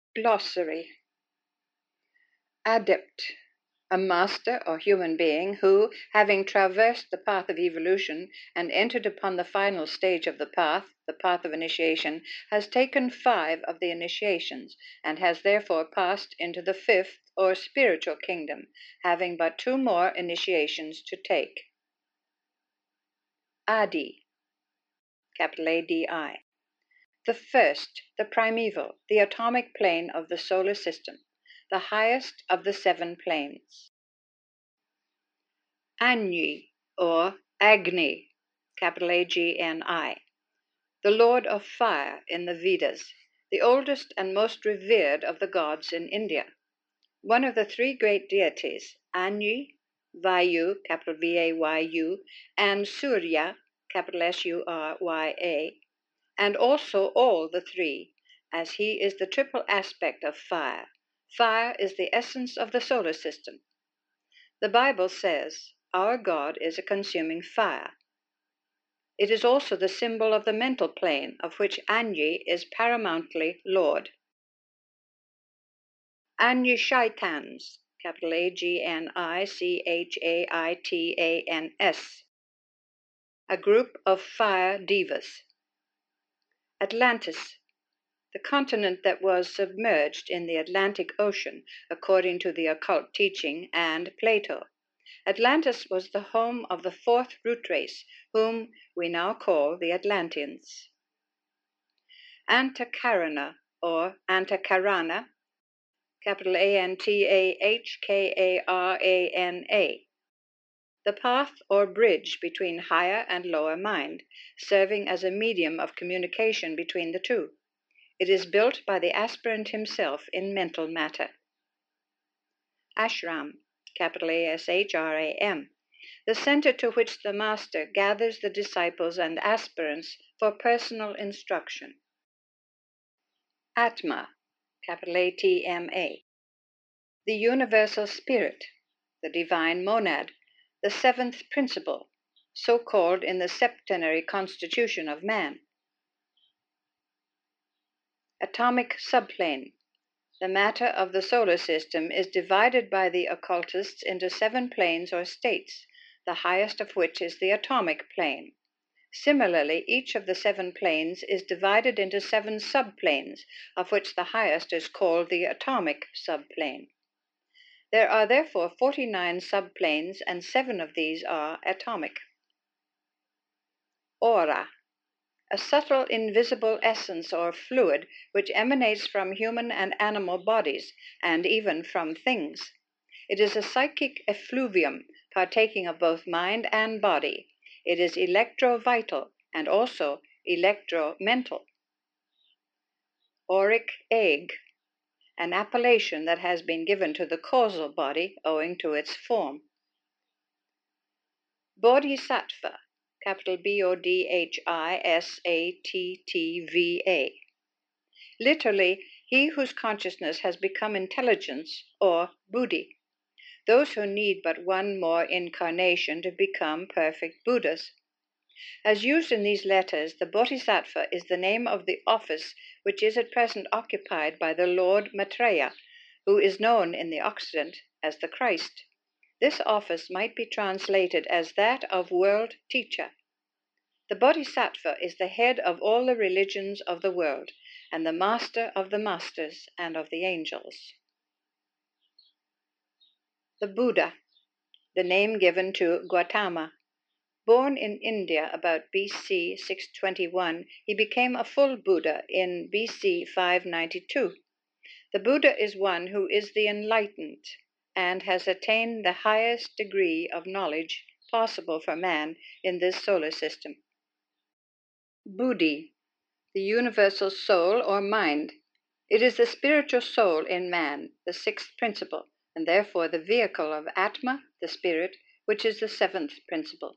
Glossary. Adept, a master or human being who, having traversed the path of evolution and entered upon the final stage of the path of initiation, has taken 5 of the initiations, and has therefore passed into the 5th or spiritual kingdom, having but 2 more initiations to take. Adi, capital A-D-I. The first, the primeval, the atomic plane of the solar system, the highest of the 7 planes. Agni, or Agni, capital A-G-N-I, the Lord of Fire in the Vedas, the oldest and most revered of the gods in India. One of the 3 great deities, Agni, Vayu, capital V-A-Y-U, and Surya, capital S-U-R-Y-A, and also all the 3, as he is the triple aspect of fire. Fire is the essence of the solar system. The Bible says, our God is a consuming fire. It is also the symbol of the mental plane, of which Agni is paramountly Lord. Agni Shaitans, capital A-G-N-I-C-H-A-I-T-A-N-S, a group of fire divas. Atlantis, the continent that was submerged in the Atlantic Ocean, according to the occult teaching and Plato. Atlantis was the home of the 4th root race, whom we now call the Atlanteans. Antakarana, or Antakarana, capital A-N-T-A-H-K-A-R-A-N-A, the path or bridge between higher and lower mind, serving as a medium of communication between the 2. It is built by the aspirant himself in mental matter. Ashram, capital A-S-H-R-A-M, the center to which the master gathers the disciples and aspirants for personal instruction. Atma, capital A-T-M-A, the universal spirit, the divine monad, the 7th principle, so called in the septenary constitution of man. Atomic subplane. The matter of the solar system is divided by the occultists into 7 planes or states, the highest of which is the atomic plane. Similarly, each of the 7 planes is divided into 7 subplanes, of which the highest is called the atomic subplane. There are therefore 49 subplanes, and 7 of these are atomic. Aura, a subtle invisible essence or fluid which emanates from human and animal bodies, and even from things. It is a psychic effluvium partaking of both mind and body. It is electro-vital and also electro-mental. Auric egg, an appellation that has been given to the causal body owing to its form. Bodhisattva, capital B-O-D-H-I-S-A-T-T-V-A. Literally, he whose consciousness has become intelligence, or buddhi. Those who need but one more incarnation to become perfect Buddhas. As used in these letters, the Bodhisattva is the name of the office which is at present occupied by the Lord Maitreya, who is known in the Occident as the Christ. This office might be translated as that of world teacher. The Bodhisattva is the head of all the religions of the world, and the master of the masters and of the angels. The Buddha, the name given to Gautama. Born in India about BC 621, he became a full Buddha in BC 592. The Buddha is one who is the enlightened and has attained the highest degree of knowledge possible for man in this solar system. Buddhi, the universal soul or mind. It is the spiritual soul in man, the 6th principle, and therefore the vehicle of Atma, the spirit, which is the 7th principle.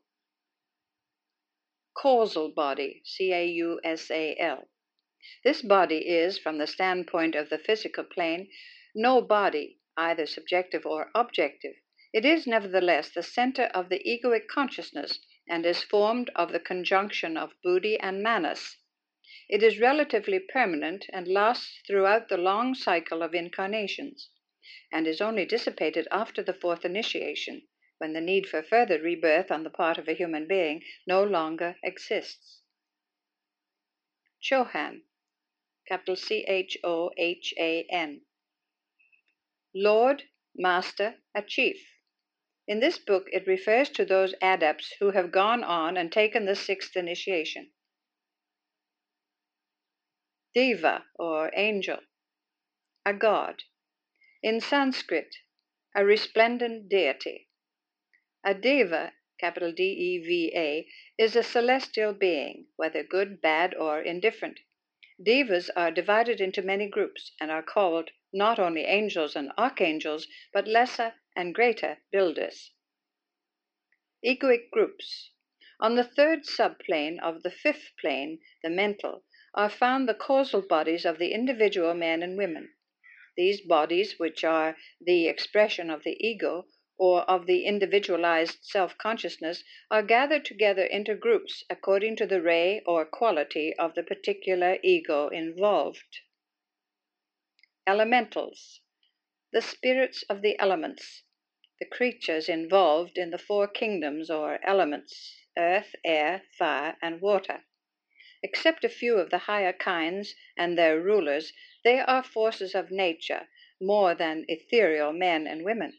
Causal body, C-A-U-S-A-L. This body is, from the standpoint of the physical plane, no body, either subjective or objective. It is nevertheless the center of the egoic consciousness and is formed of the conjunction of buddhi and manas. It is relatively permanent and lasts throughout the long cycle of incarnations, and is only dissipated after the fourth initiation, when the need for further rebirth on the part of a human being no longer exists. Chohan, capital Chohan. Lord, Master, a Chief. In this book, it refers to those adepts who have gone on and taken the sixth initiation. Deva, or angel, a god. In Sanskrit, a resplendent deity. A deva, capital Deva, is a celestial being, whether good, bad, or indifferent. Devas are divided into many groups and are called not only angels and archangels, but lesser and greater builders. Egoic groups. On the third subplane of the fifth plane, the mental, are found the causal bodies of the individual men and women. These bodies, which are the expression of the ego or of the individualized self-consciousness, are gathered together into groups according to the ray or quality of the particular ego involved. Elementals, the spirits of the elements, the creatures involved in the four kingdoms or elements, earth, air, fire, and water. Except a few of the higher kinds and their rulers, they are forces of nature more than ethereal men and women.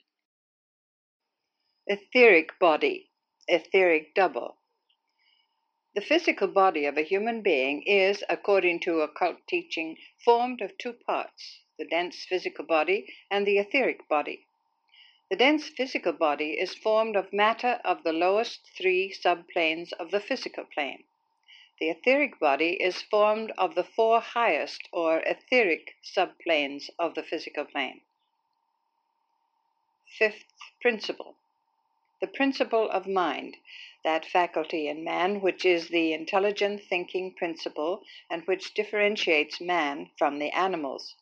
Etheric body, etheric double. The physical body of a human being is, according to occult teaching, formed of two parts, the dense physical body and the etheric body. The dense physical body is formed of matter of the lowest three subplanes of the physical plane. The etheric body is formed of the four highest or etheric subplanes of the physical plane. Fifth principle, the principle of mind, that faculty in man which is the intelligent thinking principle and which differentiates man from the animals.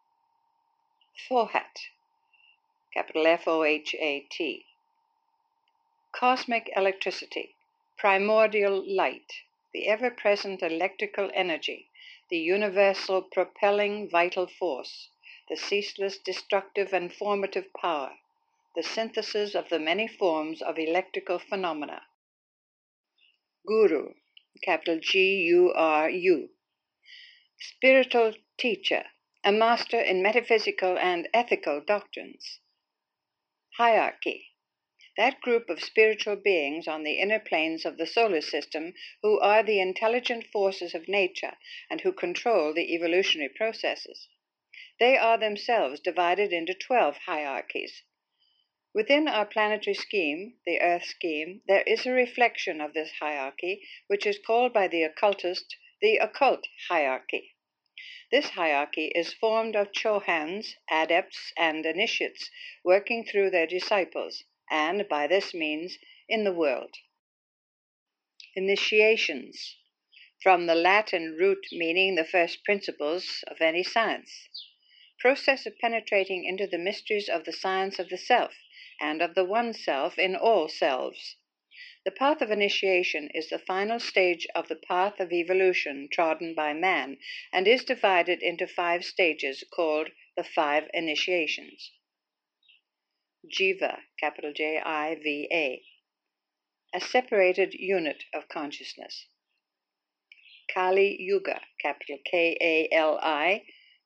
Fohat, capital Fohat. Cosmic electricity, primordial light, the ever-present electrical energy, the universal propelling vital force, the ceaseless destructive and formative power, the synthesis of the many forms of electrical phenomena. Guru, capital Guru, spiritual teacher, a master in metaphysical and ethical doctrines. Hierarchy, that group of spiritual beings on the inner planes of the solar system who are the intelligent forces of nature and who control the evolutionary processes. They are themselves divided into 12 hierarchies. Within our planetary scheme, the Earth scheme, there is a reflection of this hierarchy, which is called by the occultist the occult hierarchy. This hierarchy is formed of Chohans, adepts, and initiates working through their disciples, and by this means in the world. Initiations, from the Latin root meaning the first principles of any science. Process of penetrating into the mysteries of the science of the self and of the one self in all selves. The path of initiation is the final stage of the path of evolution trodden by man and is divided into 5 stages called the 5 initiations. Jiva, capital Jiva, a separated unit of consciousness. Kali Yuga, capital Kaliyuga.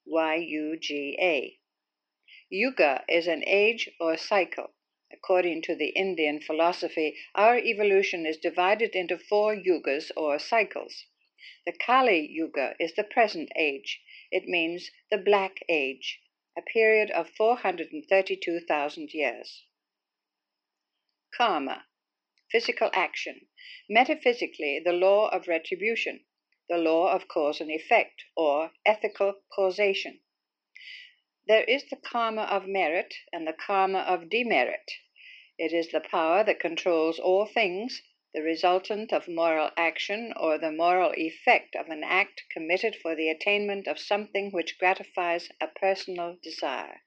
Yuga is an age or cycle. According to the Indian philosophy, our evolution is divided into 4 yugas or cycles. The Kali Yuga is the present age. It means the Black Age, a period of 432,000 years. Karma, physical action, metaphysically the law of retribution, the law of cause and effect, or ethical causation. There is the karma of merit and the karma of demerit. It is the power that controls all things, the resultant of moral action or the moral effect of an act committed for the attainment of something which gratifies a personal desire.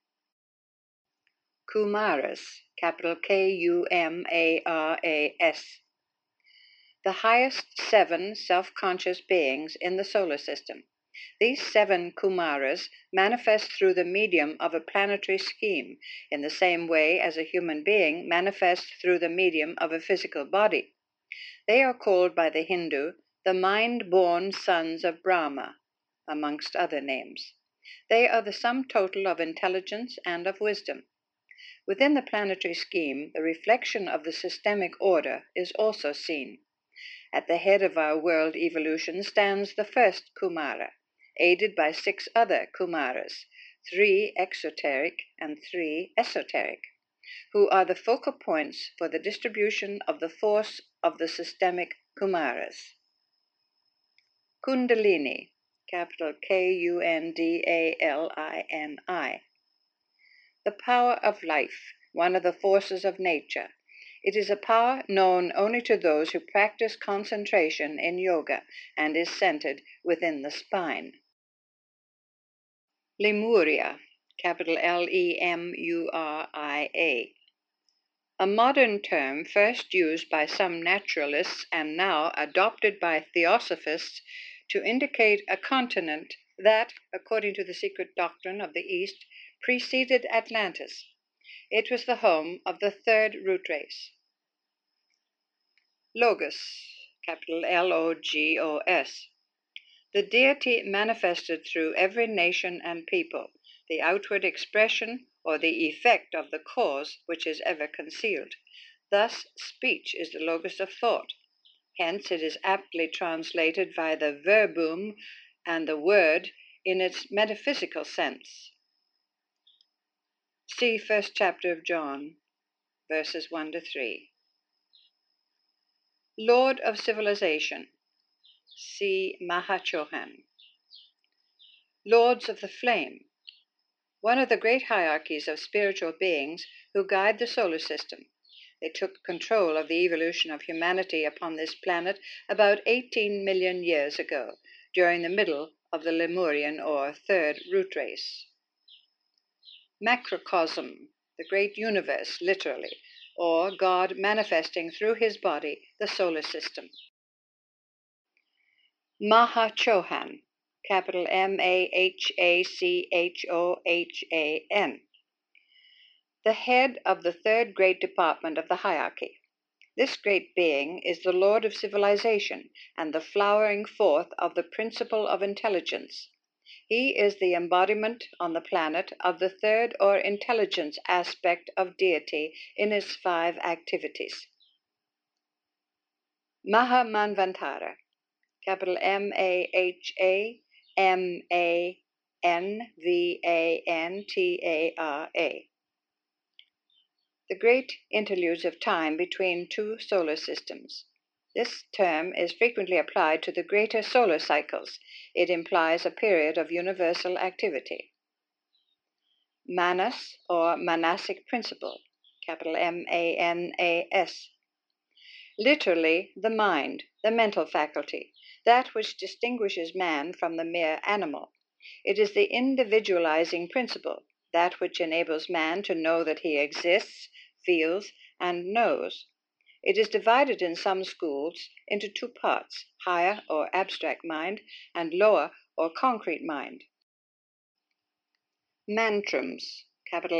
Kumaras, capital Kumaras, the highest 7 self-conscious beings in the solar system. These 7 Kumaras manifest through the medium of a planetary scheme, in the same way as a human being manifests through the medium of a physical body. They are called by the Hindu the mind-born sons of Brahma, amongst other names. They are the sum total of intelligence and of wisdom. Within the planetary scheme, the reflection of the systemic order is also seen. At the head of our world evolution stands the first Kumara, aided by 6 other Kumaras, 3 exoteric and 3 esoteric, who are the focal points for the distribution of the force of the systemic Kumaras. Kundalini, capital Kundalini. The power of life, one of the forces of nature. It is a power known only to those who practice concentration in yoga and is centered within the spine. Lemuria, capital Lemuria. A modern term first used by some naturalists and now adopted by theosophists to indicate a continent that, according to the secret doctrine of the East, preceded Atlantis. It was the home of the 3rd root race. Logos, capital Logos. The deity manifested through every nation and people, the outward expression or the effect of the cause which is ever concealed. Thus, speech is the logos of thought. Hence, it is aptly translated by the verbum and the word in its metaphysical sense. See first chapter of John, verses 1 to 3. Lord of Civilization. See Mahachohan. Lords of the Flame. One of the great hierarchies of spiritual beings who guide the solar system. They took control of the evolution of humanity upon this planet about 18 million years ago, during the middle of the Lemurian or 3rd root race. Macrocosm, the great universe, literally, or God manifesting through his body, the solar system. Mahachohan, capital Mahachhohan, the head of the 3rd great department of the hierarchy. This great being is the Lord of civilization and the flowering forth of the principle of intelligence. He is the embodiment on the planet of the 3rd or intelligence aspect of deity in its 5 activities. Mahamanvantara, capital Mahamanvantara. The great interludes of time between 2 solar systems. This term is frequently applied to the greater solar cycles. It implies a period of universal activity. Manas, or Manasic principle, capital Manas. Literally, the mind, the mental faculty, that which distinguishes man from the mere animal. It is the individualizing principle, that which enables man to know that he exists, feels, and knows. It is divided in some schools into 2 parts, higher or abstract mind and lower or concrete mind. Mantrams, capital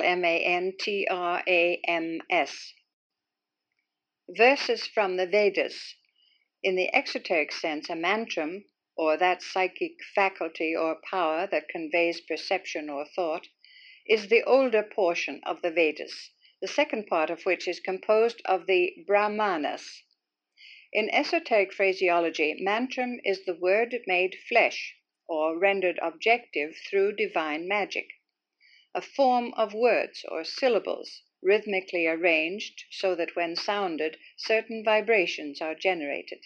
Mantrams. Verses from the Vedas. In the exoteric sense, a mantram, or that psychic faculty or power that conveys perception or thought, is the older portion of the Vedas, the second part of which is composed of the Brahmanas. In esoteric phraseology, mantram is the word made flesh, or rendered objective through divine magic, a form of words or syllables, rhythmically arranged so that when sounded, certain vibrations are generated.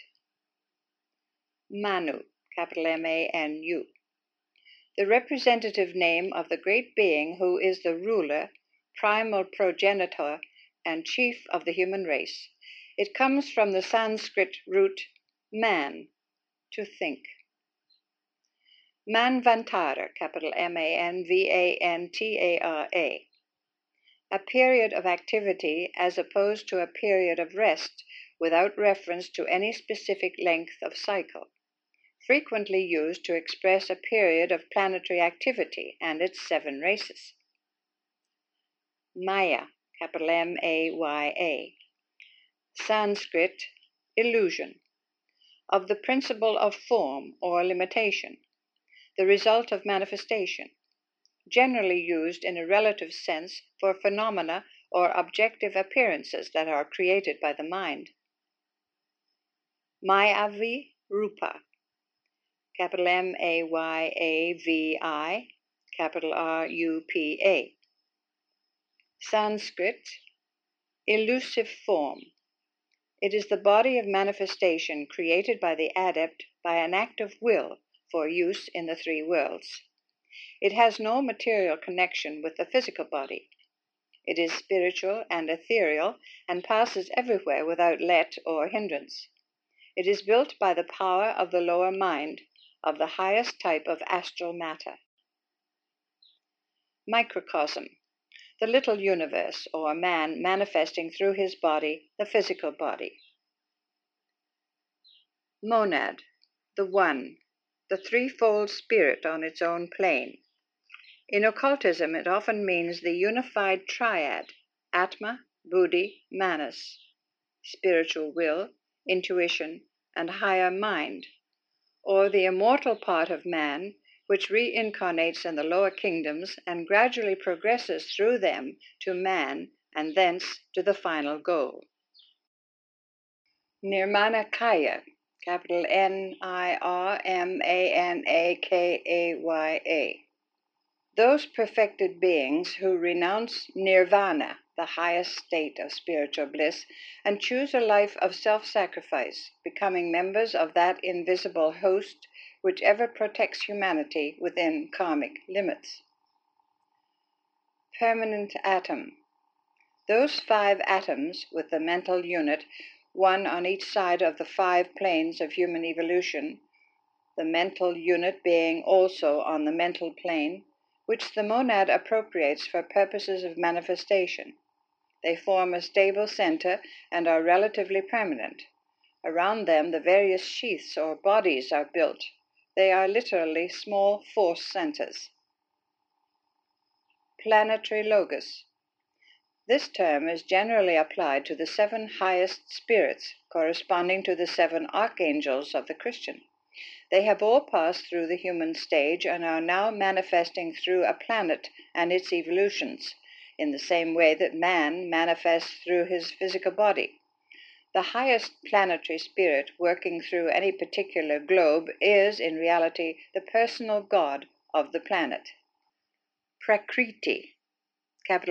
Manu, capital Manu. The representative name of the great being who is the ruler, primal progenitor, and chief of the human race. It comes from the Sanskrit root man, to think. Manvantara, capital Manvantara. A period of activity as opposed to a period of rest without reference to any specific length of cycle, frequently used to express a period of planetary activity and its 7 races. Maya, capital M-A-Y-A, Sanskrit, illusion, of the principle of form or limitation, the result of manifestation, generally used in a relative sense for phenomena or objective appearances that are created by the mind. Mayavi Rupa, capital M-A-Y-A-V-I, capital R-U-P-A. Sanskrit, elusive form. It is the body of manifestation created by the adept by an act of will for use in the 3 worlds. It has no material connection with the physical body. It is spiritual and ethereal and passes everywhere without let or hindrance. It is built by the power of the lower mind, of the highest type of astral matter. Microcosm, the little universe or man manifesting through his body, the physical body. Monad, the one, the threefold spirit on its own plane. In occultism, it often means the unified triad, Atma, Buddhi, Manas, spiritual will, intuition, and higher mind, or the immortal part of man, which reincarnates in the lower kingdoms and gradually progresses through them to man and thence to the final goal. Nirmanakaya, capital Nirmanakaya, those perfected beings who renounce nirvana, the highest state of spiritual bliss, and choose a life of self-sacrifice, becoming members of that invisible host which ever protects humanity within karmic limits. Permanent atom. Those 5 atoms with the mental unit, one on each side of the 5 planes of human evolution, the mental unit being also on the mental plane, which the monad appropriates for purposes of manifestation. They form a stable center and are relatively permanent. Around them, the various sheaths or bodies are built. They are literally small force centers. Planetary logos. This term is generally applied to the 7 highest spirits, corresponding to the 7 archangels of the Christian. They have all passed through the human stage and are now manifesting through a planet and its evolutions, in the same way that man manifests through his physical body. The highest planetary spirit working through any particular globe is, in reality, the personal god of the planet. Prakriti, capital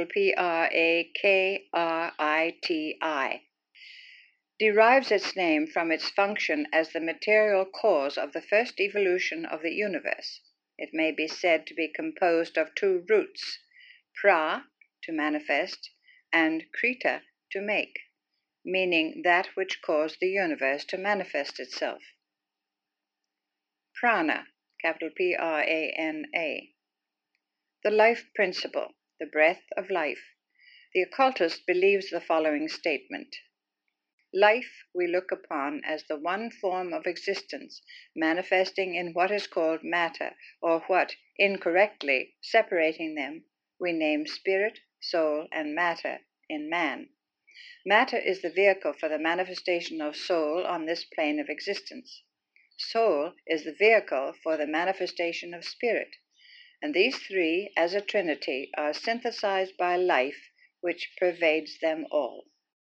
P-R-A-K-R-I-T-I, derives its name from its function as the material cause of the first evolution of the universe. It may be said to be composed of 2 roots, pra, to manifest, and krita, to make, meaning that which caused the universe to manifest itself. Prana, capital P-R-A-N-A, the life principle, the breath of life. The occultist believes the following statement. Life we look upon as the one form of existence manifesting in what is called matter, or what, incorrectly separating them, we name spirit, soul, and matter in man. Matter is the vehicle for the manifestation of soul on this plane of existence. Soul is the vehicle for the manifestation of spirit, and these 3, as a trinity, are synthesized by life, which pervades them all.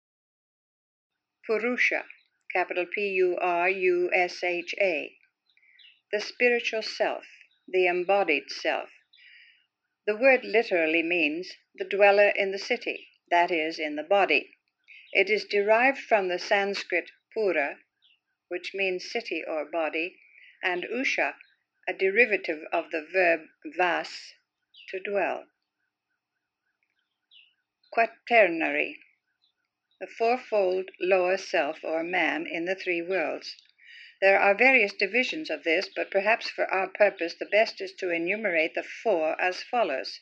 Purusha, capital P-U-R-U-S-H-A, the spiritual self, the embodied self. The word literally means the dweller in the city, that is, in the body. It is derived from the Sanskrit pura, which means city or body, and usha, a derivative of the verb vas, to dwell. Quaternary, the 4-fold lower self or man in the 3 worlds. There are various divisions of this, but perhaps for our purpose the best is to enumerate the 4 as follows.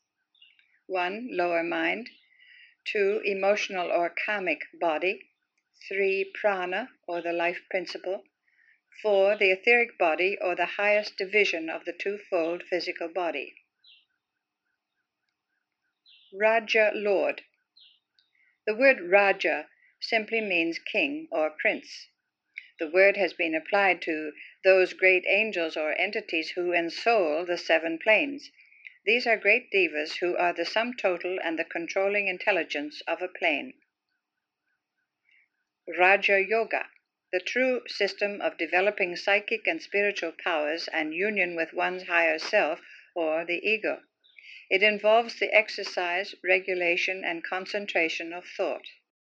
1. Lower mind. 2. Emotional or karmic body. 3. Prana, or the life principle. 4. The etheric body, or the highest division of the twofold physical body. Raja, Lord. The word Raja simply means king or prince. The word has been applied to those great angels or entities who ensoul the 7 planes. These are great devas who are the sum total and the controlling intelligence of a plane. Raja Yoga, the true system of developing psychic and spiritual powers and union with one's higher self, or the ego. It involves the exercise, regulation, and concentration of thought.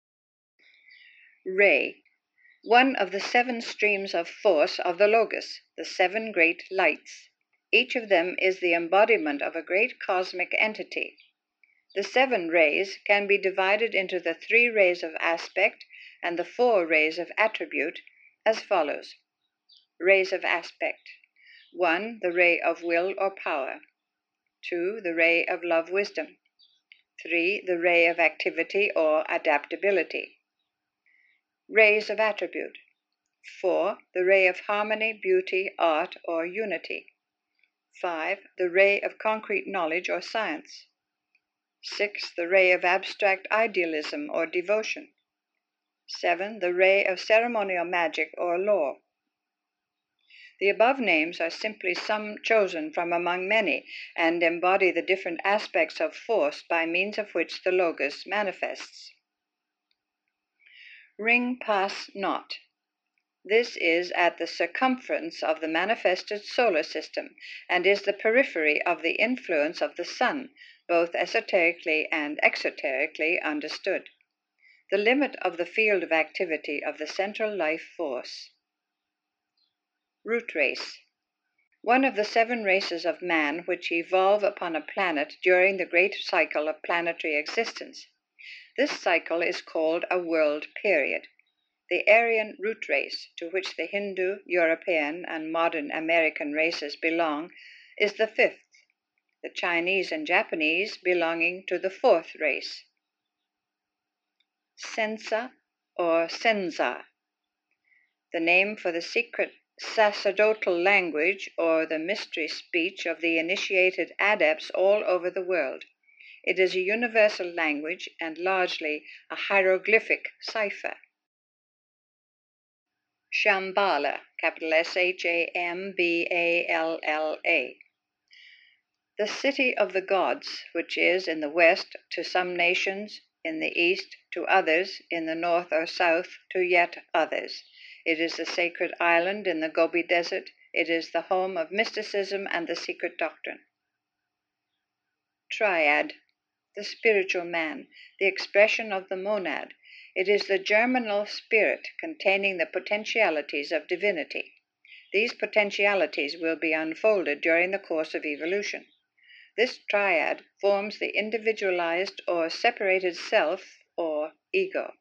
Ray, one of the 7 streams of force of the Logos, the 7 great lights. Each of them is the embodiment of a great cosmic entity. The 7 rays can be divided into the 3 rays of aspect and the 4 rays of attribute as follows. Rays of aspect. 1. The ray of will or power. 2. The ray of love wisdom. 3. The ray of activity or adaptability. Rays of attribute. 4. The ray of harmony, beauty, art, or unity. 5. The ray of concrete knowledge or science. 6. The ray of abstract idealism or devotion. 7. The ray of ceremonial magic or law. The above names are simply some chosen from among many, and embody the different aspects of force by means of which the Logos manifests. Ring pass not. This is at the circumference of the manifested solar system, and is the periphery of the influence of the sun, both esoterically and exoterically understood. The limit of the field of activity of the central life force. Root race. One of the 7 races of man which evolve upon a planet during the great cycle of planetary existence. This cycle is called a world period. The Aryan root race, to which the Hindu, European, and modern American races belong, is the 5th, the Chinese and Japanese belonging to the 4th race. Sensa or Senza, the name for the secret sacerdotal language or the mystery speech of the initiated adepts all over the world. It is a universal language and largely a hieroglyphic cipher. Shambhala, capital Shamballa, the city of the gods, which is in the west to some nations, in the east to others, in the north or south to yet others. It is the sacred island in the Gobi Desert. It is the home of mysticism and the secret doctrine. Triad, the spiritual man, the expression of the monad. It is the germinal spirit containing the potentialities of divinity. These potentialities will be unfolded during the course of evolution. This triad forms the individualized or separated self or ego.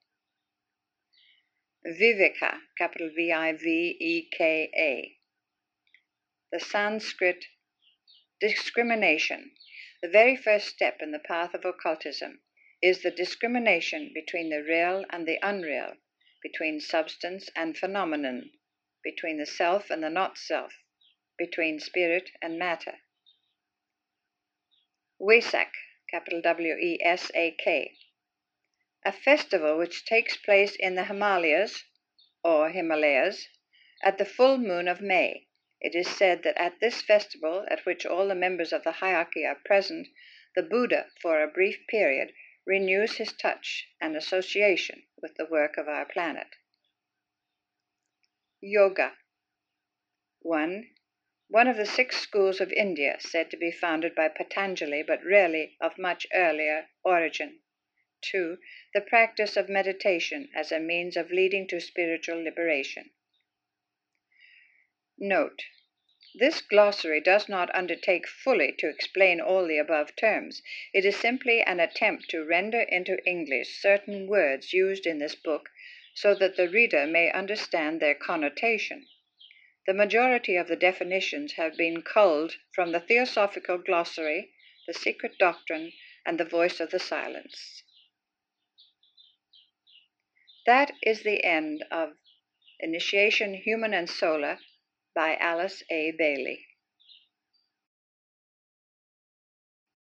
Viveka, capital Viveka, the Sanskrit discrimination. The very first step in the path of occultism is the discrimination between the real and the unreal, between substance and phenomenon, between the self and the not-self, between spirit and matter. Wesak, capital Wesak, a festival which takes place in the Himalayas, at the full moon of May. It is said that at this festival, at which all the members of the hierarchy are present, the Buddha, for a brief period, renews his touch and association with the work of our planet. Yoga. 1. One of the 6 schools of India, said to be founded by Patanjali, but really of much earlier origin. 2. The practice of meditation as a means of leading to spiritual liberation. Note: this glossary does not undertake fully to explain all the above terms. It is simply an attempt to render into English certain words used in this book so that the reader may understand their connotation. The majority of the definitions have been culled from the Theosophical Glossary, the Secret Doctrine, and the Voice of the Silence. That is the end of Initiation Human and Solar by Alice A. Bailey.